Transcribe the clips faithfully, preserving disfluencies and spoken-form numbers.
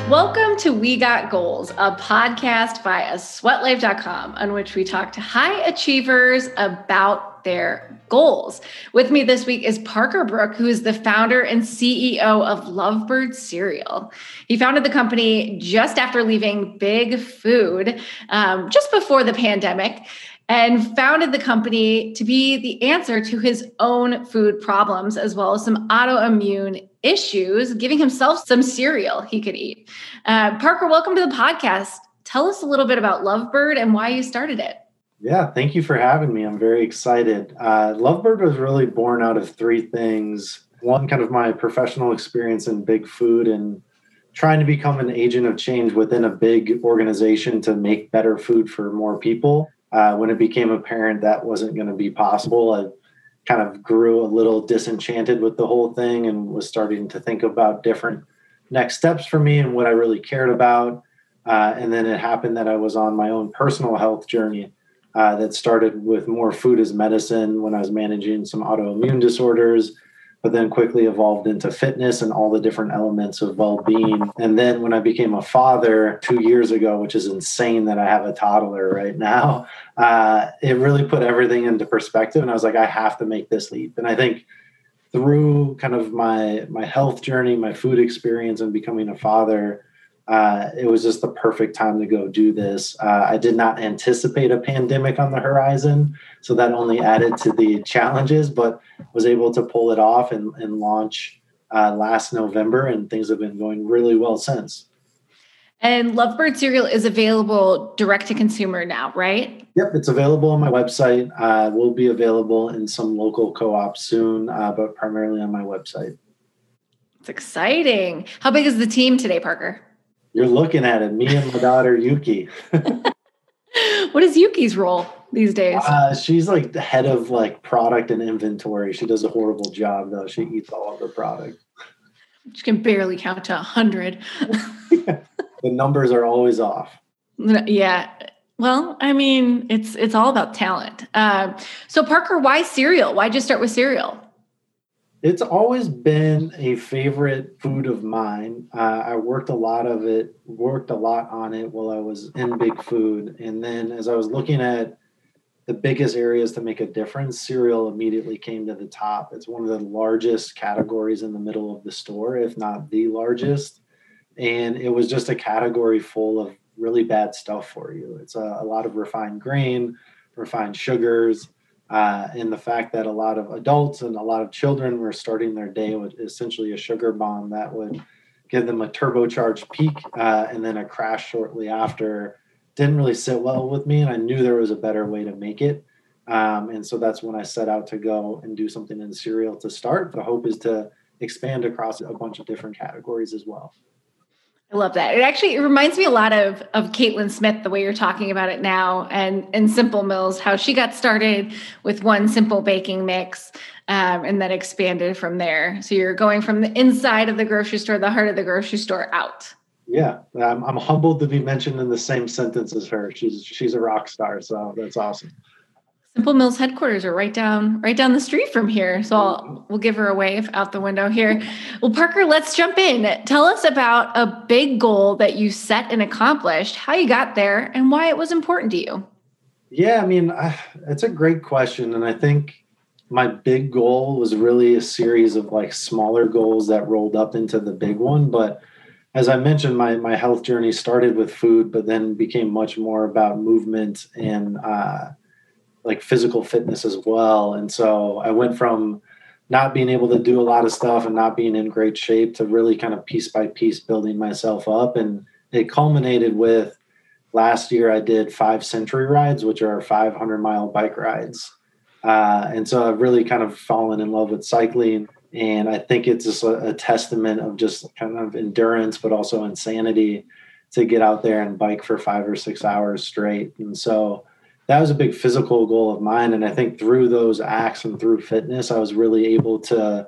Welcome to We Got Goals, a podcast via sweat life dot com on which we talk to high achievers about their goals. With me this week is Parker Brook, who is the founder and C E O of Lovebird Cereal. He founded the company just after leaving Big Food, um, just before the pandemic, and founded the company to be the answer to his own food problems, as well as some autoimmune issues, giving himself some cereal he could eat. Uh, Parker, welcome to the podcast. Tell us a little bit about Lovebird and why you started it. Yeah, thank you for having me. I'm very excited. Uh, Lovebird was really born out of three things. One, kind of my professional experience in Big Food and trying to become an agent of change within a big organization to make better food for more people. Uh, when it became apparent that wasn't going to be possible, I kind of grew a little disenchanted with the whole thing and was starting to think about different next steps for me and what I really cared about. Uh, and then it happened that I was on my own personal health journey uh, that started with more food as medicine when I was managing some autoimmune disorders, but then quickly evolved into fitness and all the different elements of well-being. And then when I became a father two years ago, which is insane that I have a toddler right now, uh, it really put everything into perspective. And I was like, I have to make this leap. And I think through kind of my, my health journey, my food experience and becoming a father, uh, it was just the perfect time to go do this. Uh, I did not anticipate a pandemic on the horizon, so that only added to the challenges, but was able to pull it off and, and launch uh, last November, and things have been going really well since. And Lovebird Cereal is available direct to consumer now, right? Yep, it's available on my website. Uh, will be available in some local co-ops soon, uh, but primarily on my website. It's exciting. How big is the team today, Parker? You're looking at it. Me and my daughter, Yuki. What is Yuki's role these days? Uh, she's like the head of like product and inventory. She does a horrible job, though. She eats all of the product. She can barely count to a hundred. The numbers are always off. Yeah. Well, I mean, it's it's all about talent. Uh, so, Parker, why cereal? Why'd you start with cereal? It's always been a favorite food of mine. Uh, I worked a lot of it, worked a lot on it while I was in Big Food. And then as I was looking at the biggest areas to make a difference, cereal immediately came to the top. It's one of the largest categories in the middle of the store, if not the largest. And it was just a category full of really bad stuff for you. It's a, a lot of refined grain, refined sugars, Uh, and the fact that a lot of adults and a lot of children were starting their day with essentially a sugar bomb that would give them a turbocharged peak uh, and then a crash shortly after didn't really sit well with me. And I knew there was a better way to make it. Um, and so that's when I set out to go and do something in cereal to start. The hope is to expand across a bunch of different categories as well. I love that. It actually it reminds me a lot of of Caitlin Smith, the way you're talking about it now, and and Simple Mills, how she got started with one simple baking mix um, and then expanded from there. So you're going from the inside of the grocery store, the heart of the grocery store, out. Yeah, I'm, I'm humbled to be mentioned in the same sentence as her. She's she's a rock star, so that's awesome. Simple Mills headquarters are right down, right down the street from here. So I'll, we'll give her a wave out the window here. Well, Parker, let's jump in. Tell us about a big goal that you set and accomplished, how you got there, and why it was important to you. Yeah, I mean, I, it's a great question. And I think my big goal was really a series of like smaller goals that rolled up into the big one. But as I mentioned, my, my health journey started with food, but then became much more about movement and, uh, like physical fitness as well. And so I went from not being able to do a lot of stuff and not being in great shape to really kind of piece by piece building myself up. And it culminated with last year I did five century rides, which are five hundred mile bike rides. Uh, and so I've really kind of fallen in love with cycling. And I think it's just a, a testament of just kind of endurance, but also insanity to get out there and bike for five or six hours straight. And so that was a big physical goal of mine. And I think through those acts and through fitness, I was really able to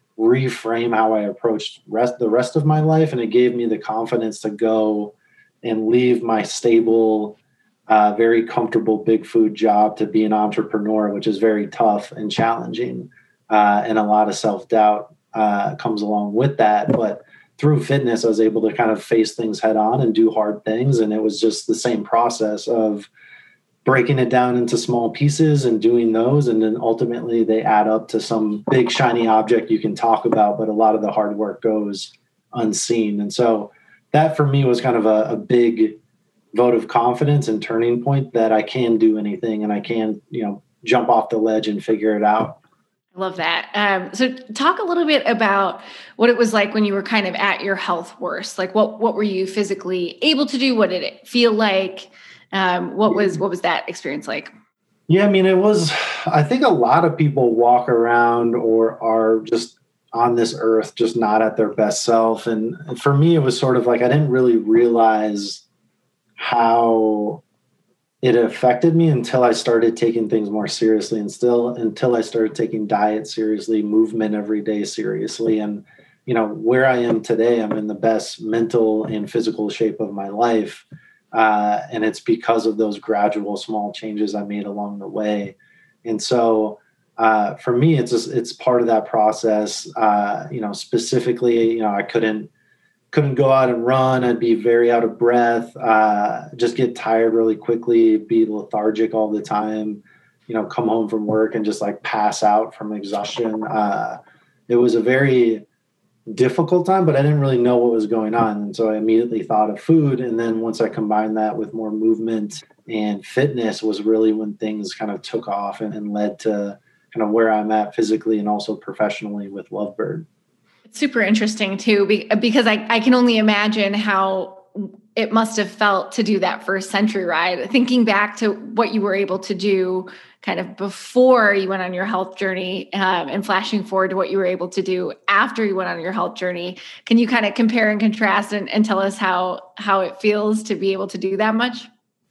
reframe how I approached rest, the rest of my life. And it gave me the confidence to go and leave my stable, uh, very comfortable Big Food job to be an entrepreneur, which is very tough and challenging. Uh, and a lot of self-doubt uh, comes along with that. But through fitness, I was able to kind of face things head on and do hard things. And it was just the same process of breaking it down into small pieces and doing those. And then ultimately they add up to some big shiny object you can talk about, but a lot of the hard work goes unseen. And so that for me was kind of a, a big vote of confidence and turning point that I can do anything and I can, you know, jump off the ledge and figure it out. I love that. Um, so talk a little bit about what it was like when you were kind of at your health worst. Like what, what were you physically able to do? What did it feel like? Um, what was, what was that experience like? Yeah. I mean, it was, I think a lot of people walk around or are just on this earth, just not at their best self. And for me, it was sort of like, I didn't really realize how it affected me until I started taking things more seriously, and still until I started taking diet seriously, movement every day seriously. And, you know, where I am today, I'm in the best mental and physical shape of my life. Uh, and it's because of those gradual small changes I made along the way. And so uh, for me, it's just, it's part of that process. Uh, you know, specifically, you know, I couldn't, couldn't go out and run. I'd be very out of breath, uh, just get tired really quickly, be lethargic all the time, you know, come home from work and just like pass out from exhaustion. Uh, it was a very difficult time, but I didn't really know what was going on. And so I immediately thought of food. And then once I combined that with more movement and fitness was really when things kind of took off and, and led to kind of where I'm at physically and also professionally with Lovebird. Super interesting too, because I, I can only imagine how it must have felt to do that first century ride. Thinking back to what you were able to do kind of before you went on your health journey um, and flashing forward to what you were able to do after you went on your health journey. Can you kind of compare and contrast and, and tell us how, how it feels to be able to do that much?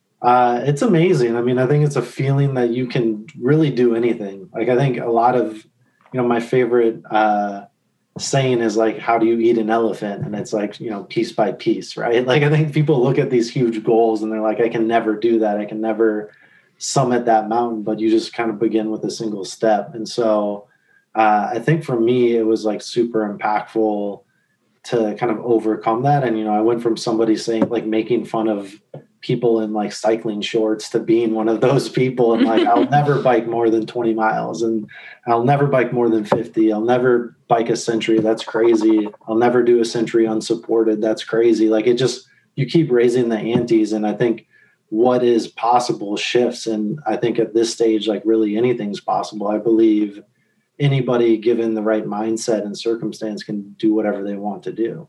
Uh, it's amazing. I mean, I think it's a feeling that you can really do anything. Like I think a lot of, you know, my favorite uh, saying is like, how do you eat an elephant? And it's like, you know, piece by piece, right? Like, I think people look at these huge goals and they're like, I can never do that. I can never summit that mountain, but you just kind of begin with a single step. And so uh, I think for me, it was like super impactful to kind of overcome that. And, you know, I went from somebody saying like making fun of people in like cycling shorts to being one of those people. And like, I'll never bike more than twenty miles and I'll never bike more than fifty. I'll never bike a century. That's crazy. I'll never do a century unsupported. That's crazy. Like it just, you keep raising the antes. And I think what is possible shifts. And I think at this stage, like really anything's possible. I believe anybody given the right mindset and circumstance can do whatever they want to do.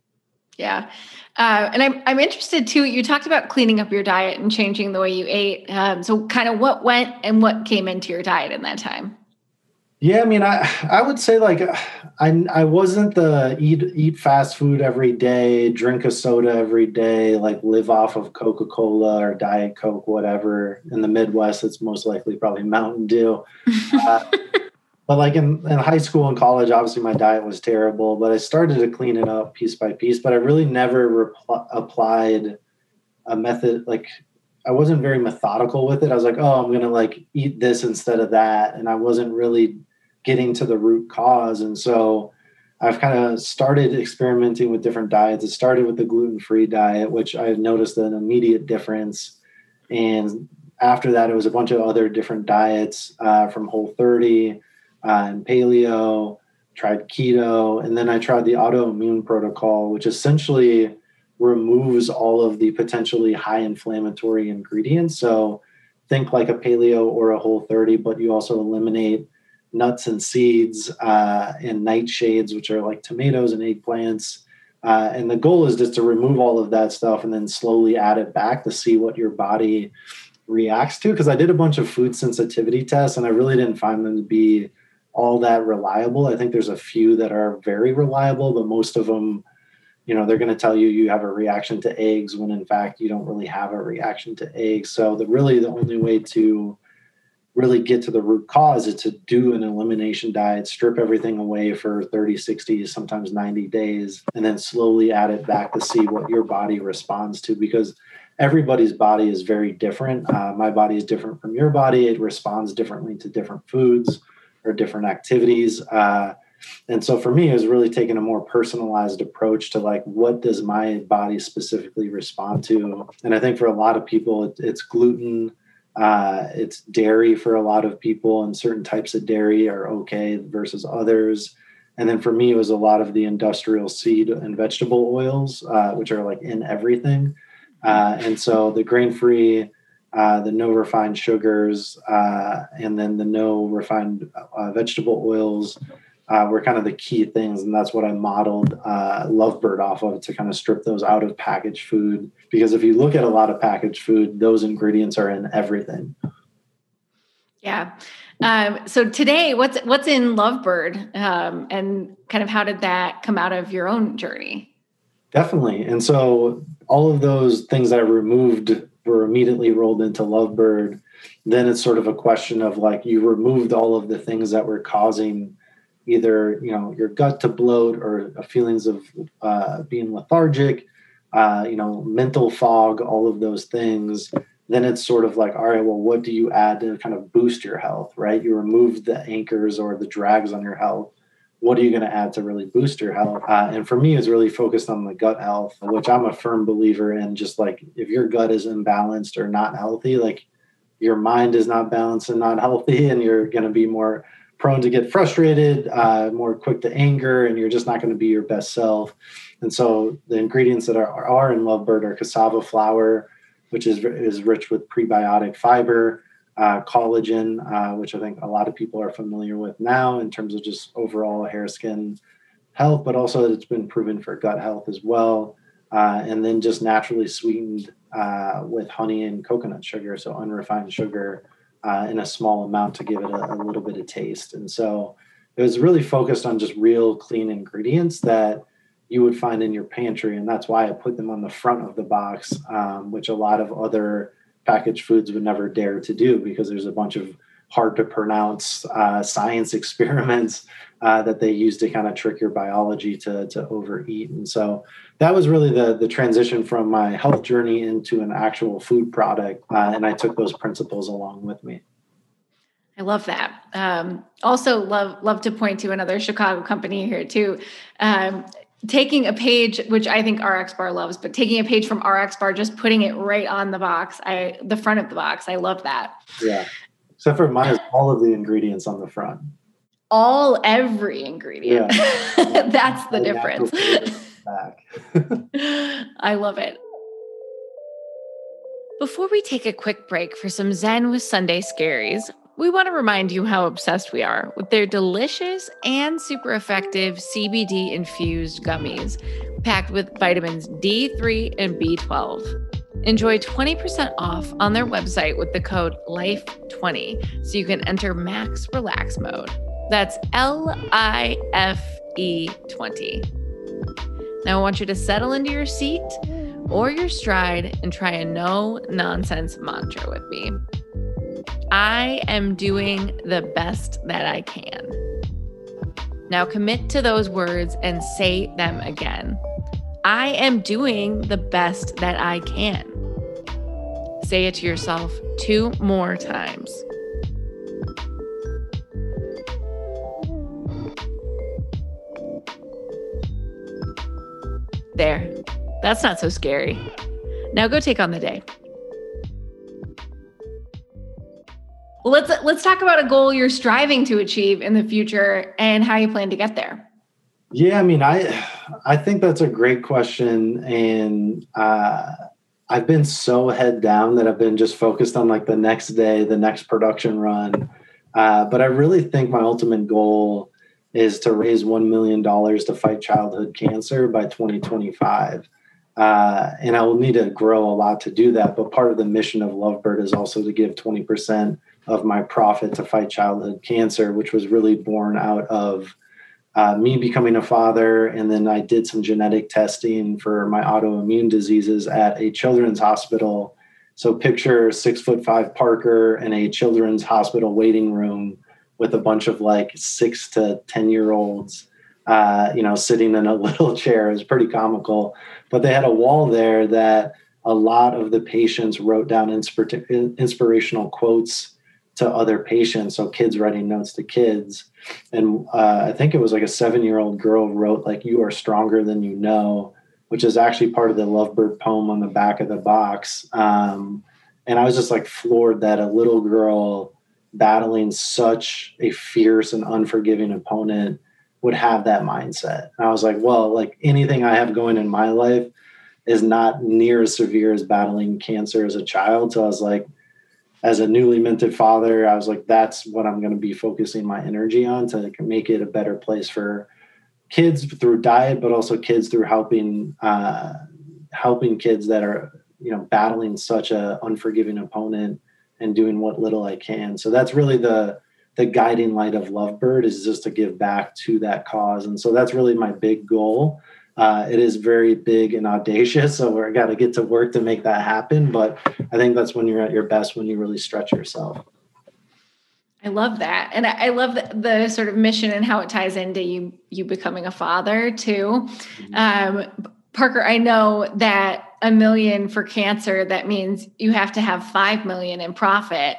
Yeah. Uh, and I'm, I'm interested too, you talked about cleaning up your diet and changing the way you ate. Um, so kind of what went and what came into your diet in that time? Yeah. I mean, I, I would say like, I, I wasn't the eat, eat fast food every day, drink a soda every day, like live off of Coca-Cola or Diet Coke, whatever. In the Midwest, it's most likely probably Mountain Dew. Uh, But like in, in high school and college, obviously my diet was terrible, but I started to clean it up piece by piece, but I really never repl- applied a method. Like I wasn't very methodical with it. I was like, oh, I'm going to like eat this instead of that. And I wasn't really getting to the root cause. And so I've kind of started experimenting with different diets. It started with the gluten-free diet, which I noticed an immediate difference. And after that, it was a bunch of other different diets uh, from Whole thirty, Uh, and paleo, tried keto, and then I tried the autoimmune protocol, which essentially removes all of the potentially high inflammatory ingredients. So think like a paleo or a Whole thirty, but you also eliminate nuts and seeds uh, and nightshades, which are like tomatoes and eggplants. Uh, and the goal is just to remove all of that stuff and then slowly add it back to see what your body reacts to. Because I did a bunch of food sensitivity tests and I really didn't find them to be all that reliable. I think there's a few that are very reliable, but most of them, you know, they're going to tell you you have a reaction to eggs when in fact you don't really have a reaction to eggs. So the really the only way to really get to the root cause is to do an elimination diet, strip everything away for thirty, sixty, sometimes ninety days, and then slowly add it back to see what your body responds to, because everybody's body is very different. Uh, my body is different from your body. It responds differently to different foods or different activities. Uh, And so for me, it was really taking a more personalized approach to like, what does my body specifically respond to? And I think for a lot of people, it, it's gluten, uh, it's dairy for a lot of people, and certain types of dairy are okay versus others. And then for me, it was a lot of the industrial seed and vegetable oils, uh, which are like in everything. Uh, and so the grain-free, uh, the no refined sugars, uh, and then the no refined uh, vegetable oils uh, were kind of the key things. And that's what I modeled uh, Lovebird off of, to kind of strip those out of packaged food. Because if you look at a lot of packaged food, those ingredients are in everything. Yeah. Um, so today, what's what's in Lovebird, um, and kind of how did that come out of your own journey? Definitely. And so all of those things that I removed were immediately rolled into Lovebird. Then it's sort of a question of like, you removed all of the things that were causing either, you know, your gut to bloat, or feelings of uh, being lethargic, uh, you know, mental fog, all of those things. Then it's sort of like, all right, well, what do you add to kind of boost your health, right? You removed the anchors or the drags on your health. What are you going to add to really boost your health? Uh, and for me, it's really focused on the gut health, which I'm a firm believer in. Just like, if your gut is imbalanced or not healthy, like your mind is not balanced and not healthy, and you're going to be more prone to get frustrated, uh, more quick to anger, and you're just not going to be your best self. And so the ingredients that are, are in Lovebird are cassava flour, which is, is rich with prebiotic fiber, Uh, collagen, uh, which I think a lot of people are familiar with now in terms of just overall hair, skin health, but also it's been proven for gut health as well. Uh, and then just naturally sweetened uh, with honey and coconut sugar, so unrefined sugar uh, in a small amount to give it a, a little bit of taste. And so it was really focused on just real clean ingredients that you would find in your pantry. And that's why I put them on the front of the box, um, which a lot of other packaged foods would never dare to do, because there's a bunch of hard to pronounce uh, science experiments uh, that they use to kind of trick your biology to, to overeat. And so that was really the, the transition from my health journey into an actual food product. Uh, and I took those principles along with me. I love that. Um, also love, love to point to another Chicago company here too. Um, taking a page, which I think R X Bar loves, but taking a page from R X Bar, just putting it right on the box, I the front of the box. I love that. Yeah. Except for mine is all of the ingredients on the front. All, every ingredient. Yeah. That's the I difference. I love it. Before we take a quick break for some Zen with Sunday Scaries, we want to remind you how obsessed we are with their delicious and super effective C B D-infused gummies, packed with vitamins D three and B twelve. Enjoy twenty percent off on their website with the code life twenty, so you can enter max relax mode. That's L I F E twenty. Now I want you to settle into your seat or your stride and try a no-nonsense mantra with me. I am doing the best that I can. Now commit to those words and say them again. I am doing the best that I can. Say it to yourself two more times. There. That's not so scary. Now go take on the day. Well, let's let's talk about a goal you're striving to achieve in the future and how you plan to get there. Yeah, I mean, I I think that's a great question, and uh, I've been so head down that I've been just focused on like the next day, the next production run. Uh, but I really think my ultimate goal is to raise one million dollars to fight childhood cancer by twenty twenty-five. Uh, and I will need to grow a lot to do that. But part of the mission of Lovebird is also to give twenty percent of my profit to fight childhood cancer, which was really born out of uh, me becoming a father. And then I did some genetic testing for my autoimmune diseases at a children's hospital. So picture six foot five Parker in a children's hospital waiting room with a bunch of like six to ten year olds, uh, you know, sitting in a little chair. It was pretty comical, but they had a wall there that a lot of the patients wrote down inspir- inspirational quotes to other patients. So kids writing notes to kids. And uh, I think it was like a seven-year-old girl wrote like, "You are stronger than you know," which is actually part of the Lovebird poem on the back of the box. Um, and I was just like floored that a little girl battling such a fierce and unforgiving opponent would have that mindset. And I was like, well, like anything I have going in my life is not near as severe as battling cancer as a child. So I was like, as a newly minted father, I was like, that's what I'm going to be focusing my energy on to like, make it a better place for kids through diet, but also kids through helping, uh, helping kids that are, you know, battling such a unforgiving opponent and doing what little I can. So that's really the, the guiding light of Lovebird, is just to give back to that cause. And so that's really my big goal. Uh, it is very big and audacious, so we're got to get to work to make that happen. But I think that's when you're at your best, when you really stretch yourself. I love that. And I love the, the sort of mission and how it ties into you, you becoming a father too. Mm-hmm. Um, Parker, I know that a million for cancer, that means you have to have five million in profit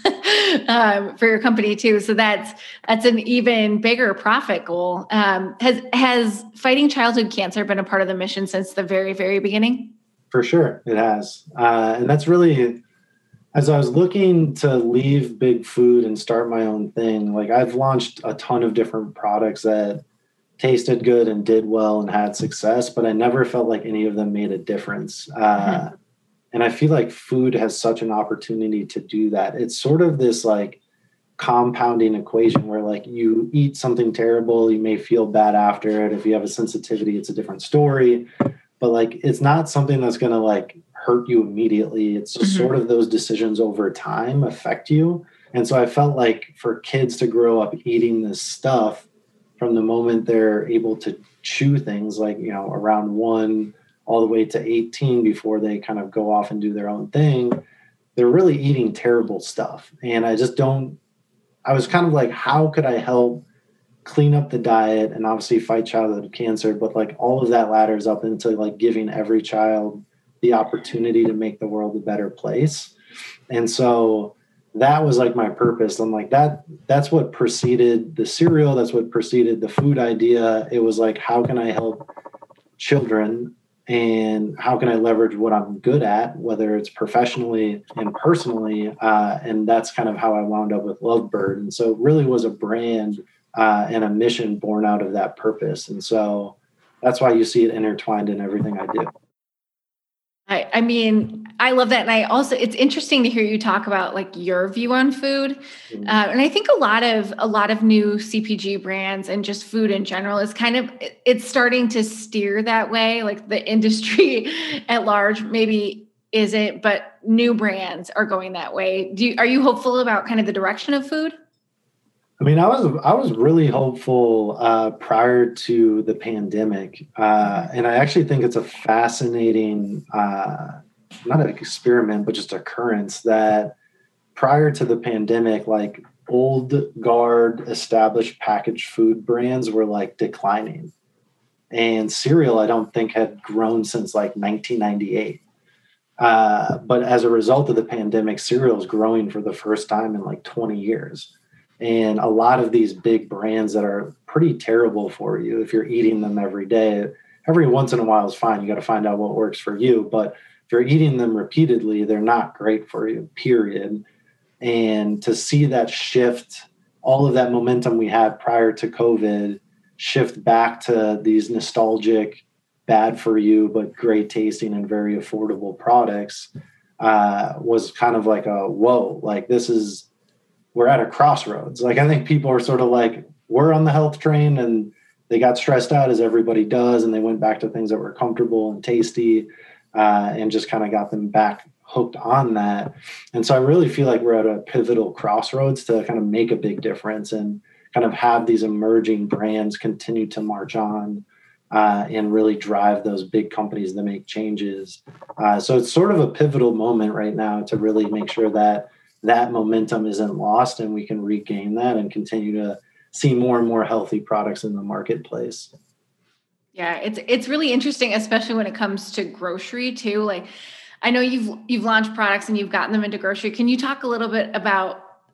um, for your company too. So that's, that's an even bigger profit goal. Um, has, has fighting childhood cancer been a part of the mission since the very, very beginning? For sure. It has. Uh, and that's really, as I was looking to leave Big Food and start my own thing, like I've launched a ton of different products that tasted good and did well and had success, but I never felt like any of them made a difference. Uh, mm-hmm. And I feel like food has such an opportunity to do that. It's sort of this like compounding equation where like you eat something terrible, you may feel bad after it. If you have a sensitivity, it's a different story, but like, it's not something that's going to like hurt you immediately. It's just mm-hmm. sort of those decisions over time affect you. And so I felt like for kids to grow up eating this stuff from the moment they're able to chew things, like, you know, around one all the way to eighteen before they kind of go off and do their own thing, they're really eating terrible stuff. And I just don't, I was kind of like, how could I help clean up the diet and obviously fight childhood cancer, but like all of that ladders up into like giving every child the opportunity to make the world a better place. And so that was like my purpose. I'm like, that, that's what preceded the cereal. That's what preceded the food idea. It was like, how can I help children and how can I leverage what I'm good at, whether it's professionally and personally. Uh, and that's kind of how I wound up with Lovebird. And so it really was a brand uh, and a mission born out of that purpose. And so that's why you see it intertwined in everything I do. I, I mean, I love that. And I also, it's interesting to hear you talk about like your view on food. Mm-hmm. Uh, and I think a lot of, a lot of new C P G brands and just food in general is kind of, it's starting to steer that way. Like the industry at large maybe isn't, but new brands are going that way. Do you, are you hopeful about kind of the direction of food? I mean, I was I was really hopeful uh, prior to the pandemic, uh, and I actually think it's a fascinating, uh, not an experiment, but just occurrence that prior to the pandemic, like old guard established packaged food brands were like declining, and cereal I don't think had grown since like nineteen ninety-eight. Uh, but as a result of the pandemic, cereal is growing for the first time in like twenty years. And a lot of these big brands that are pretty terrible for you, if you're eating them every day, every once in a while is fine. You got to find out what works for you. But if you're eating them repeatedly, they're not great for you, period. And to see that shift, all of that momentum we had prior to COVID, shift back to these nostalgic, bad for you, but great tasting and very affordable products uh, was kind of like a, whoa, like this is, we're at a crossroads. Like, I think people are sort of like, we're on the health train and they got stressed out as everybody does. And they went back to things that were comfortable and tasty uh, and just kind of got them back hooked on that. And so I really feel like we're at a pivotal crossroads to kind of make a big difference and kind of have these emerging brands continue to march on uh, and really drive those big companies to make changes. Uh, so it's sort of a pivotal moment right now to really make sure that that momentum isn't lost and we can regain that and continue to see more and more healthy products in the marketplace. Yeah, it's it's really interesting, especially when it comes to grocery too. Like, I know you've you've launched products and you've gotten them into grocery. Can you talk a little bit about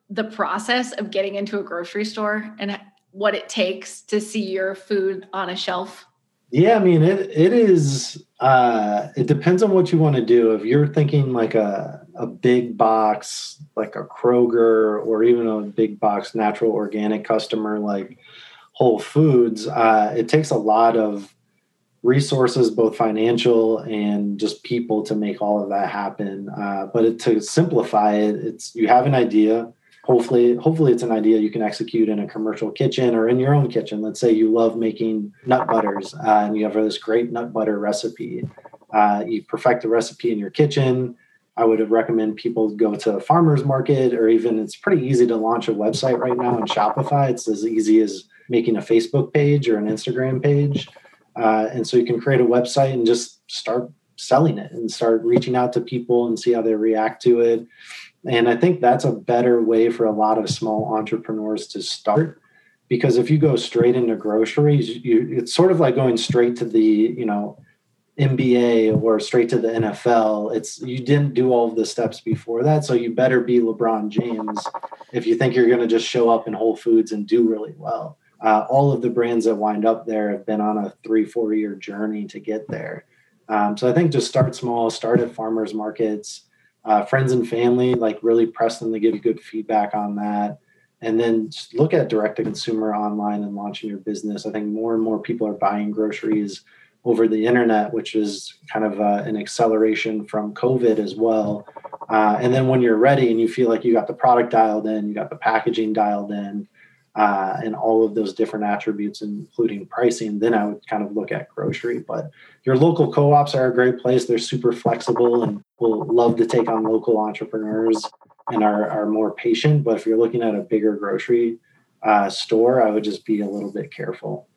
the process of getting into a grocery store and what it takes to see your food on a shelf? Yeah, I mean, it it is, uh, it depends on what you want to do. If you're thinking like a, a big box, like a Kroger, or even a big box natural organic customer like Whole Foods, uh, it takes a lot of resources, both financial and just people, to make all of that happen. Uh, but it, to simplify it, it's you have an idea. Hopefully, hopefully it's an idea you can execute in a commercial kitchen or in your own kitchen. Let's say you love making nut butters uh, and you have this great nut butter recipe. Uh, you perfect the recipe in your kitchen. I would recommend people go to a farmer's market, or even it's pretty easy to launch a website right now on Shopify. It's as easy as making a Facebook page or an Instagram page. Uh, and so you can create a website and just start selling it and start reaching out to people and see how they react to it. And I think that's a better way for a lot of small entrepreneurs to start, because if you go straight into groceries, you, it's sort of like going straight to the, you know, M B A or straight to the N F L. It's you didn't do all of the steps before that. So you better be LeBron James if you think you're going to just show up in Whole Foods and do really well. Uh, all of the brands that wind up there have been on a three, four year journey to get there. Um, so I think just start small, start at farmers markets, uh, friends and family, like really press them to give you good feedback on that. And then just look at direct to consumer online and launching your business. I think more and more people are buying groceries over the internet, which is kind of uh, an acceleration from COVID as well. Uh, and then when you're ready and you feel like you got the product dialed in, you got the packaging dialed in, Uh, and all of those different attributes, including pricing, then I would kind of look at grocery. But your local co-ops are a great place. They're super flexible and will love to take on local entrepreneurs and are, are more patient. But if you're looking at a bigger grocery uh, store, I would just be a little bit careful.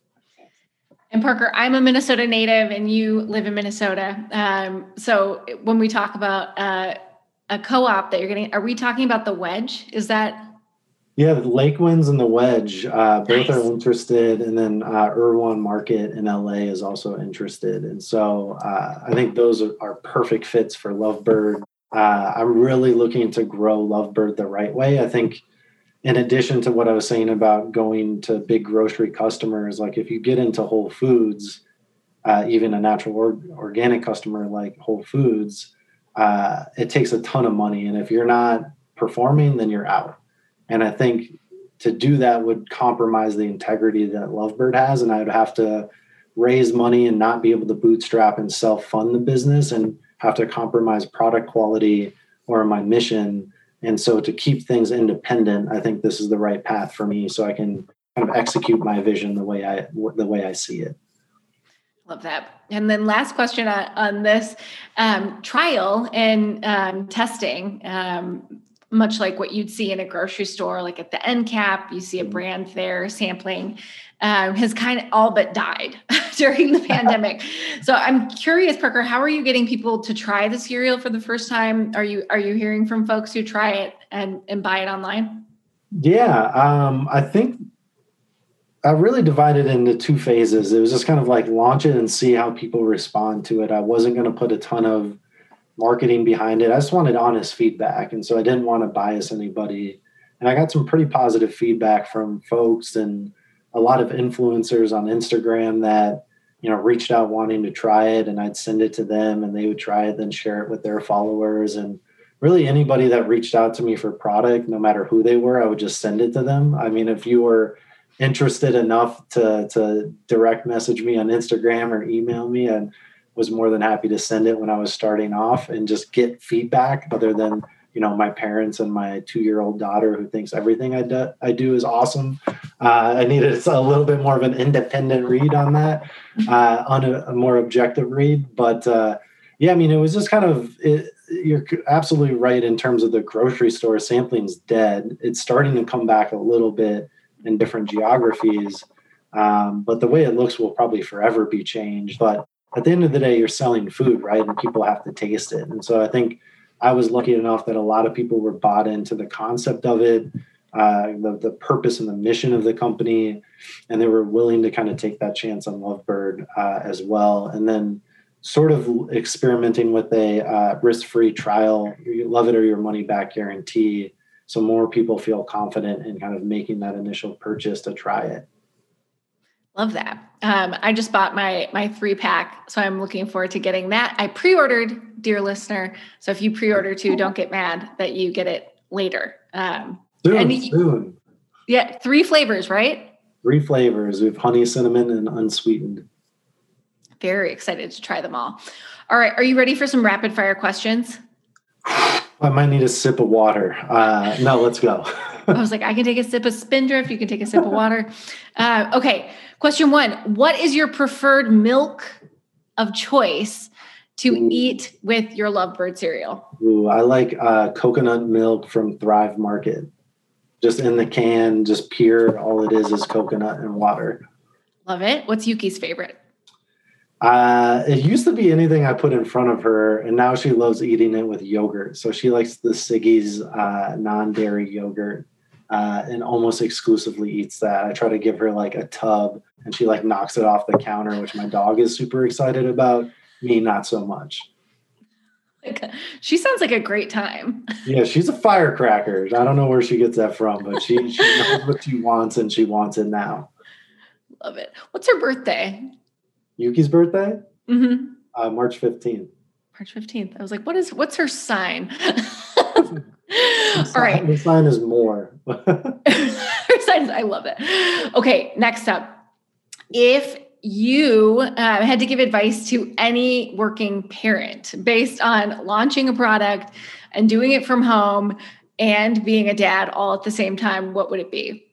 And Parker, I'm a Minnesota native and you live in Minnesota. Um, so when we talk about uh, a co-op that you're getting, are we talking about the Wedge? Is that... Yeah, the Lake Winds and the Wedge, uh, both Nice. are interested. And then uh, Erewhon Market in L A is also interested. And so uh, I think those are, are perfect fits for Lovebird. Uh, I'm really looking to grow Lovebird the right way. I think in addition to what I was saying about going to big grocery customers, like if you get into Whole Foods, uh, even a natural or, organic customer like Whole Foods, uh, it takes a ton of money. And if you're not performing, then you're out. And I think to do that would compromise the integrity that Lovebird has. And I would have to raise money and not be able to bootstrap and self-fund the business and have to compromise product quality or my mission. And so to keep things independent, I think this is the right path for me so I can kind of execute my vision the way I, the way I see it. Love that. And then last question on, on this um, trial and um, testing, um, much like what you'd see in a grocery store, like at the end cap, you see a brand there sampling, um, has kind of all but died during the pandemic. So I'm curious, Parker, how are you getting people to try the cereal for the first time? Are you are you hearing from folks who try it and, and buy it online? Yeah, um, I think I really divided into two phases. It was just kind of like launch it and see how people respond to it. I wasn't going to put a ton of marketing behind it. I just wanted honest feedback. And so I didn't want to bias anybody. And I got some pretty positive feedback from folks and a lot of influencers on Instagram that, you know, reached out wanting to try it, and I'd send it to them and they would try it, then share it with their followers. And really anybody that reached out to me for product, no matter who they were, I would just send it to them. I mean, if you were interested enough to, to direct message me on Instagram or email me, and was more than happy to send it when I was starting off and just get feedback other than, you know, my parents and my two-year-old daughter who thinks everything I do, I do is awesome. Uh, I needed a little bit more of an independent read on that, uh, on a, a more objective read. But uh, yeah, I mean, it was just kind of, it, you're absolutely right in terms of the grocery store sampling's dead. It's starting to come back a little bit in different geographies. Um, but the way it looks will probably forever be changed. But at the end of the day, you're selling food, right? And people have to taste it. And so I think I was lucky enough that a lot of people were bought into the concept of it, uh, the, the purpose and the mission of the company, and they were willing to kind of take that chance on Lovebird uh, as well. And then sort of experimenting with a uh, risk-free trial, you love it or your money back guarantee. so more people feel confident in kind of making that initial purchase to try it. Love that. Um, I just bought my my three pack, so I'm looking forward to getting that. I pre-ordered, dear listener. So if you pre-order too, don't get mad that you get it later. Um, soon, and soon. Yeah, three flavors, right? Three flavors. We have honey, cinnamon, and unsweetened. Very excited to try them all. All right, are you ready for some rapid fire questions? I might need a sip of water. Uh, no, let's go. I was like, I can take a sip of Spindrift. You can take a sip of water. Uh, okay. Question one. What is your preferred milk of choice to Ooh. eat with your Lovebird cereal? Ooh, I like uh, coconut milk from Thrive Market. Just in the can, just pure. All it is is coconut and water. Love it. What's Yuki's favorite? Uh, it used to be anything I put in front of her, and now she loves eating it with yogurt. So she likes the Siggi's uh, non-dairy yogurt. Uh, and almost exclusively eats that. I try to give her like a tub and she like knocks it off the counter, which my dog is super excited about. Me, not so much. Like, she sounds like a great time. Yeah, she's a firecracker. I don't know where she gets that from, but she, she knows what she wants and she wants it now. Love it. What's her birthday? Yuki's birthday? Mm-hmm. Uh, March fifteenth. March fifteenth. I was like, what is, what's her sign? All right. The sign is more. Her sign is, I love it. Okay. Next up, if you uh, had to give advice to any working parent based on launching a product and doing it from home and being a dad all at the same time, what would it be?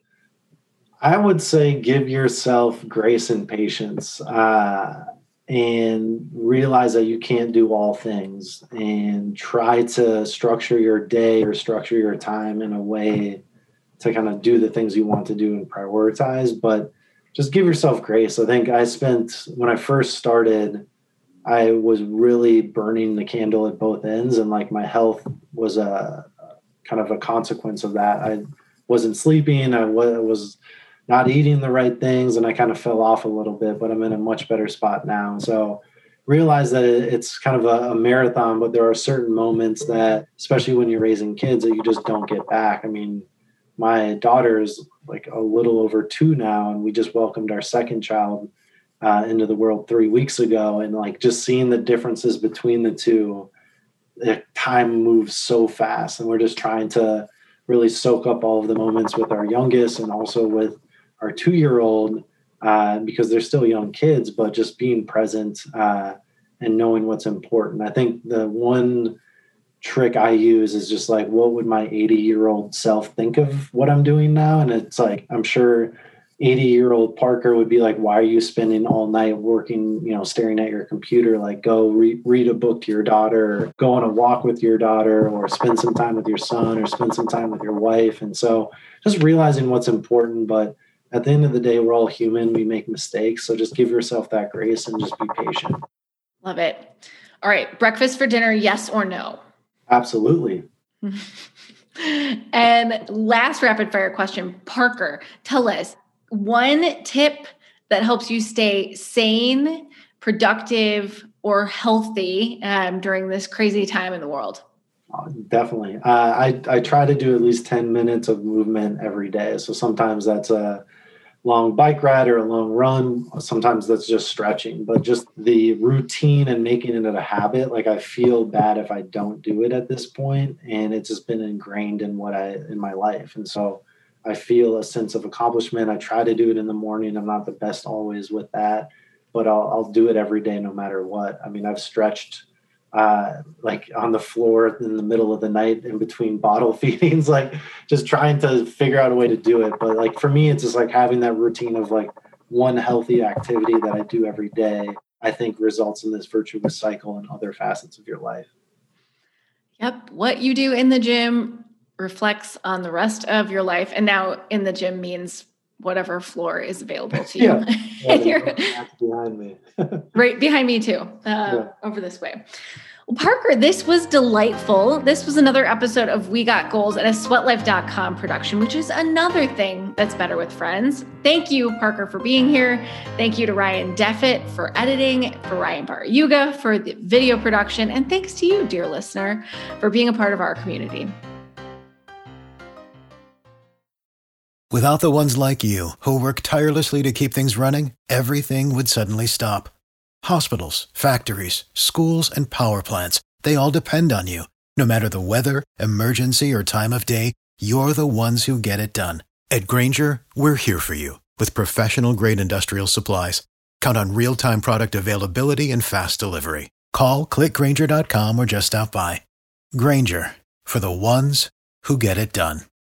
I would say give yourself grace and patience. Uh, and realize that you can't do all things, and try to structure your day or structure your time in a way to kind of do the things you want to do and prioritize, but just give yourself grace. I think I spent, when I first started, I was really burning the candle at both ends, and like my health was a kind of a consequence of that. I wasn't sleeping. I was not eating the right things, and I kind of fell off a little bit, but I'm in a much better spot now. So realize that it's kind of a, a marathon, but there are certain moments that, especially when you're raising kids, that you just don't get back. I mean, my daughter is like a little over two now, and we just welcomed our second child uh, into the world three weeks ago. And like just seeing the differences between the two, the time moves so fast, and we're just trying to really soak up all of the moments with our youngest and also with our two-year-old, uh, because they're still young kids, but just being present uh, and knowing what's important. I think the one trick I use is just like, what would my eighty-year-old self think of what I'm doing now? And it's like, I'm sure eighty-year-old Parker would be like, why are you spending all night working, you know, staring at your computer? Like, go re- read a book to your daughter, or go on a walk with your daughter, or spend some time with your son, or spend some time with your wife. And so just realizing what's important, but at the end of the day, we're all human. We make mistakes. So just give yourself that grace and just be patient. Love it. All right. Breakfast for dinner, yes or no? Absolutely. And last rapid fire question, Parker, tell us one tip that helps you stay sane, productive, or healthy um, during this crazy time in the world. Uh, definitely. Uh, I, I try to do at least ten minutes of movement every day. So sometimes that's a long bike ride or a long run. Sometimes that's just stretching, but just the routine and making it a habit. Like I feel bad if I don't do it at this point, and it's just been ingrained in what I, in my life. And so I feel a sense of accomplishment. I try to do it in the morning. I'm not the best always with that, but I'll, I'll do it every day, no matter what. I mean, I've stretched uh, like on the floor in the middle of the night in between bottle feedings, like just trying to figure out a way to do it. But like, for me, it's just like having that routine of like one healthy activity that I do every day, I think results in this virtuous cycle in other facets of your life. Yep. What you do in the gym reflects on the rest of your life. And now in the gym means whatever floor is available to you. Yeah, yeah behind me. Right behind me too, uh, yeah. Over this way. Well, Parker, this was delightful. This was another episode of We Got Goals and a sweat life dot com production, which is another thing that's better with friends. Thank you, Parker, for being here. Thank you to Ryan Deffett for editing, for Ryan Barayuga for the video production, and thanks to you, dear listener, for being a part of our community. Without the ones like you, who work tirelessly to keep things running, everything would suddenly stop. Hospitals, factories, schools, and power plants, they all depend on you. No matter the weather, emergency, or time of day, you're the ones who get it done. At Grainger, we're here for you with professional-grade industrial supplies. Count on real-time product availability and fast delivery. Call, click Grainger dot com, or just stop by. Grainger, for the ones who get it done.